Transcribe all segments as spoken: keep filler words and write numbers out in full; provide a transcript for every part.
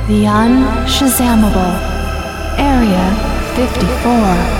The Unshazammable, Area fifty-four.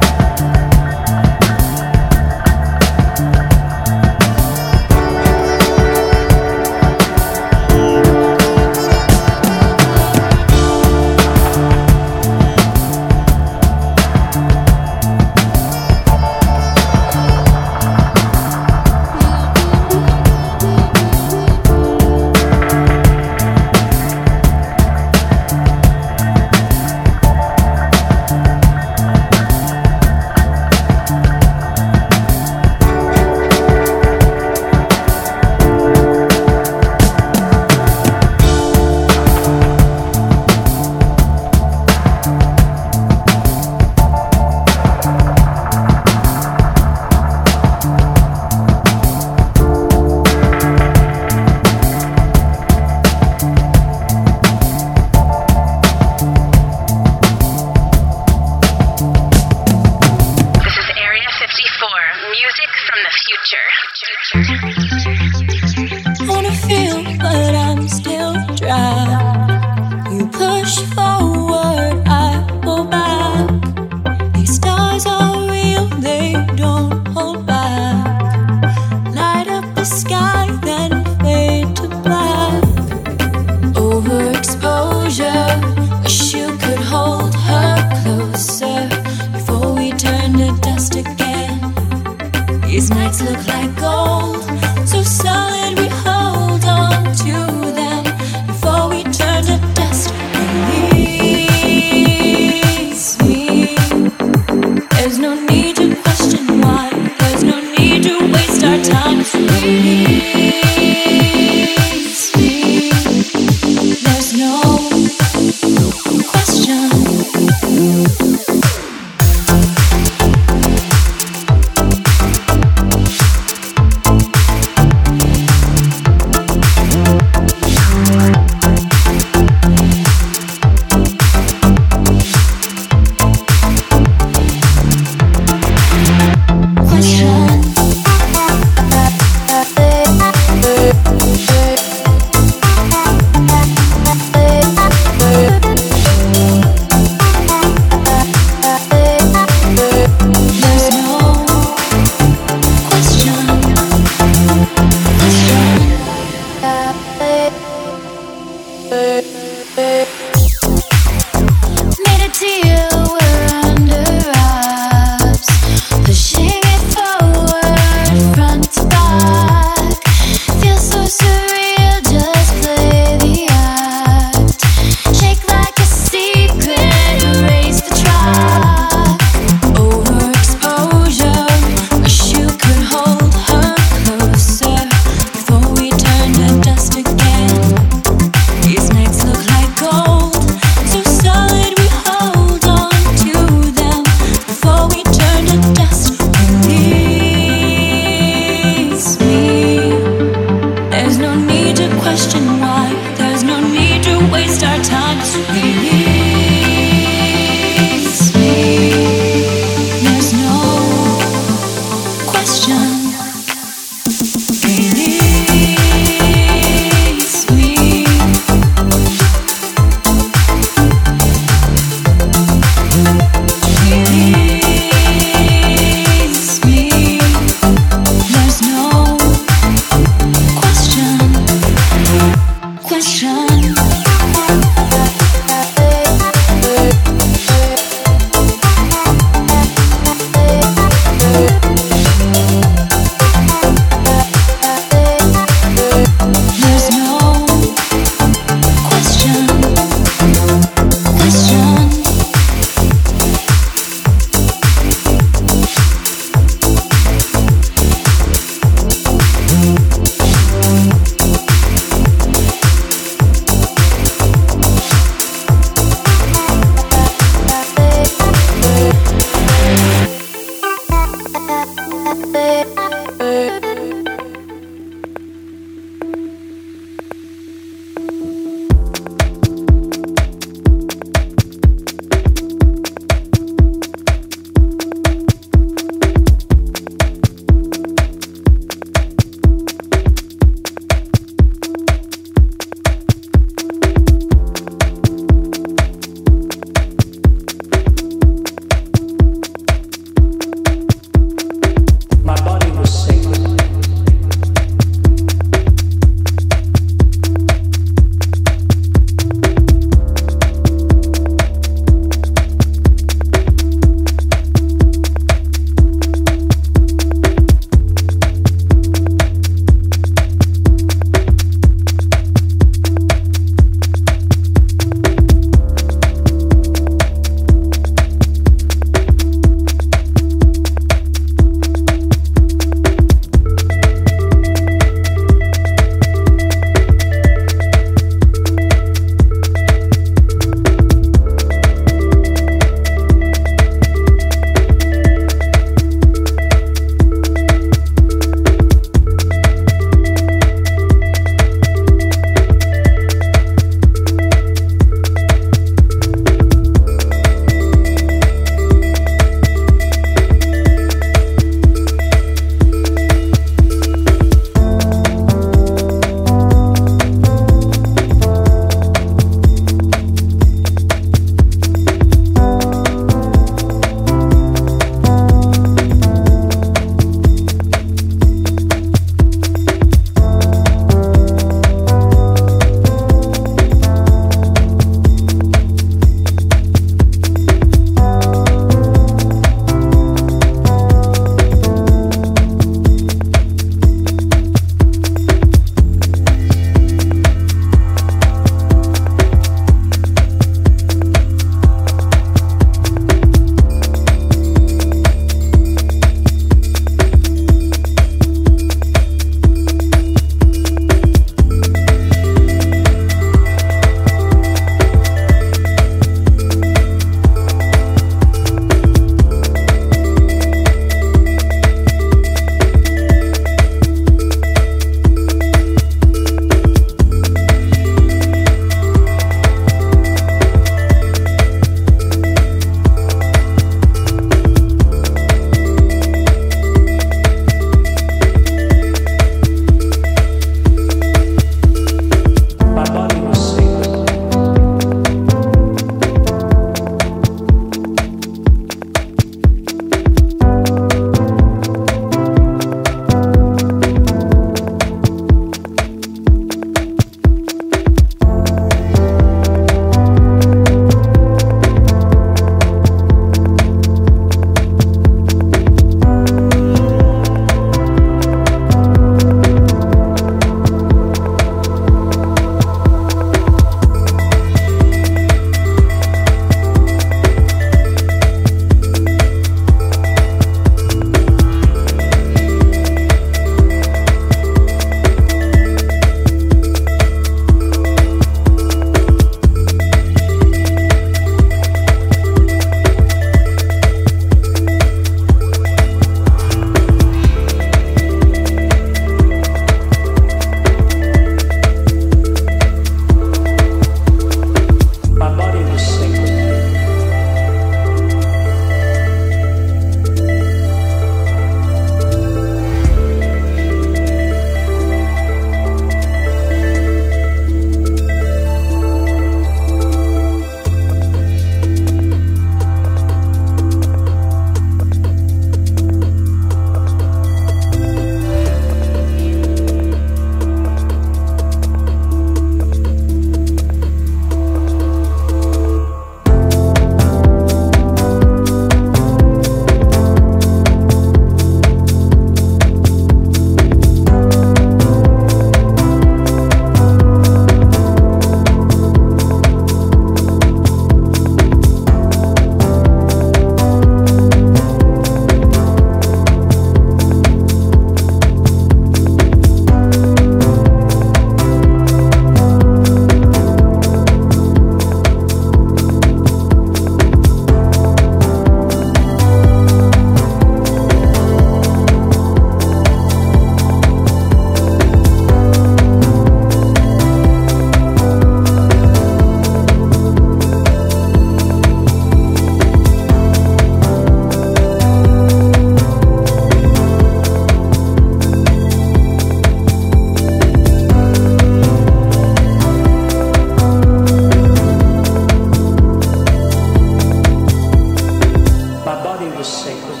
sacred.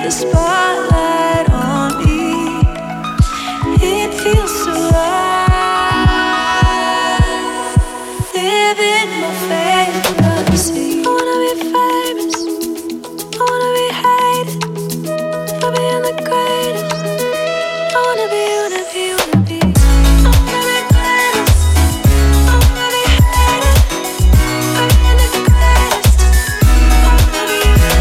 the spotlight on me. It feels so right. Living my favorite fantasy. I wanna be famous. I wanna be hated for being the greatest. I wanna be, wanna be, wanna be. I wanna be greatest. I wanna be hated for being the greatest. I wanna be,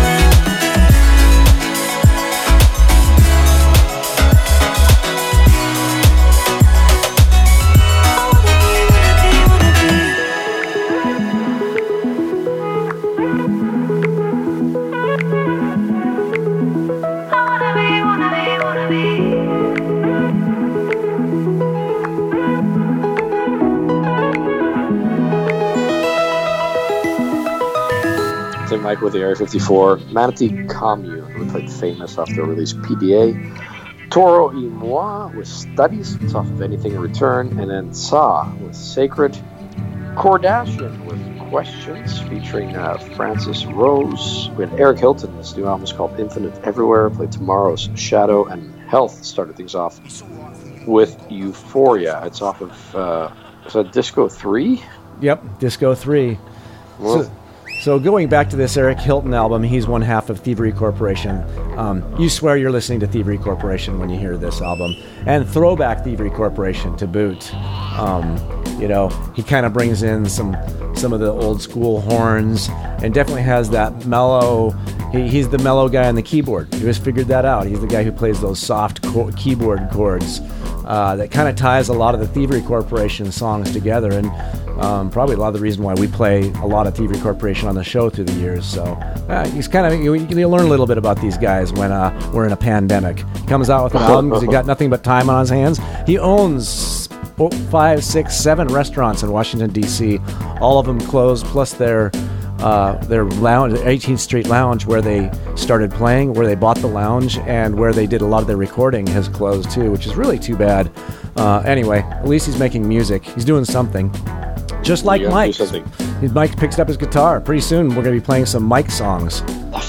Tim Mike with the Area fifty-four, Manatee Commune, who played Famous off their release P D A, Toro y Moi with Studies, it's off of Anything in Return, and then Sa with Sacred, Kardashian with Questions, featuring uh, Francis Rose. We had Eric Hilton, this new album is called Infinite Everywhere, played Tomorrow's Shadow, and Health started things off with Euphoria. It's off of, uh, is that Disco three? Yep, Disco three. Well, So, so going back to this Eric Hilton album, he's one half of Thievery Corporation. Um, you swear you're listening to Thievery Corporation when you hear this album. And throwback Thievery Corporation to boot. Um, you know, he kind of brings in some some of the old school horns and definitely has that mellow, he, he's the mellow guy on the keyboard. You just figured that out. He's the guy who plays those soft co- keyboard chords uh, that kind of ties a lot of the Thievery Corporation songs together. And Um, probably a lot of the reason why we play a lot of Thievery Corporation on the show through the years. So uh, he's kind of you, you learn a little bit about these guys when uh, we're in a pandemic. He comes out with an album because he got nothing but time on his hands. He owns four, five, six, seven restaurants in Washington D C. All of them closed, plus their uh, their lounge, eighteenth Street Lounge, where they started playing, where they bought the lounge, and where they did a lot of their recording has closed too, which is really too bad. Uh, anyway, at least he's making music. He's doing something. Just like Yeah, Mike. do something. Mike picks up his guitar. Pretty soon, we're going to be playing some Mike songs.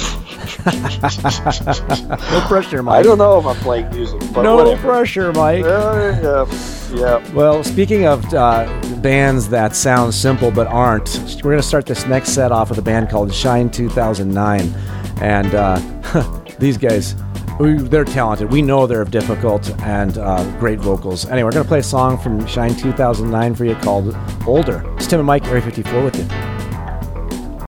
No pressure, Mike. I don't know if I'm playing music, but no whatever. pressure, Mike. Uh, yeah, yeah. Well, speaking of uh, bands that sound simple but aren't, we're going to start this next set off with a band called Shine two thousand nine. And uh, these guys, we, they're talented. We know they're difficult and uh, great vocals. Anyway, we're going to play a song from Shine two thousand nine for you called Older. It's Tim and Mike, Area fifty-four with you.